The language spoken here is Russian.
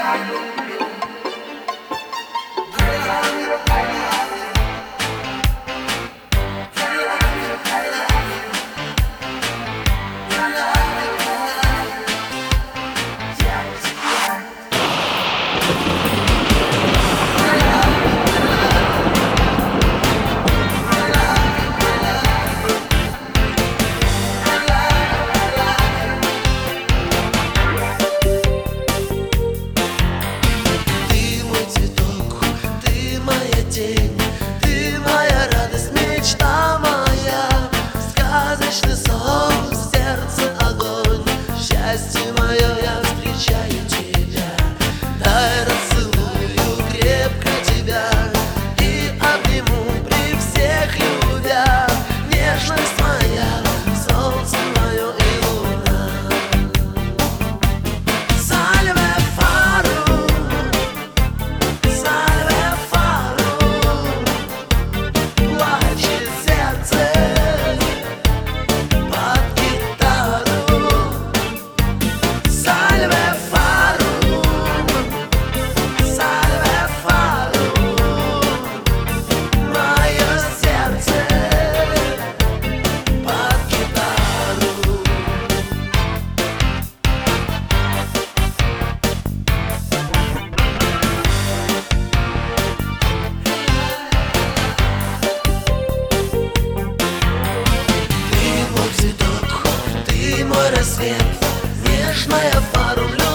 Ты моя радость, мечта моя, сказочный сон, в сердце огонь. Счастье мое, я встречаю тебя. Дай расцелую крепко тебя и обниму при всех людях. Нежность моя, солнце мое и луна. Сальве фару, сальве фару, плачет сердце под гитару. Сальве фару, сальве фару, мое сердце под гитару. Ты мой цветок, ты мой рассвет, нежная фару.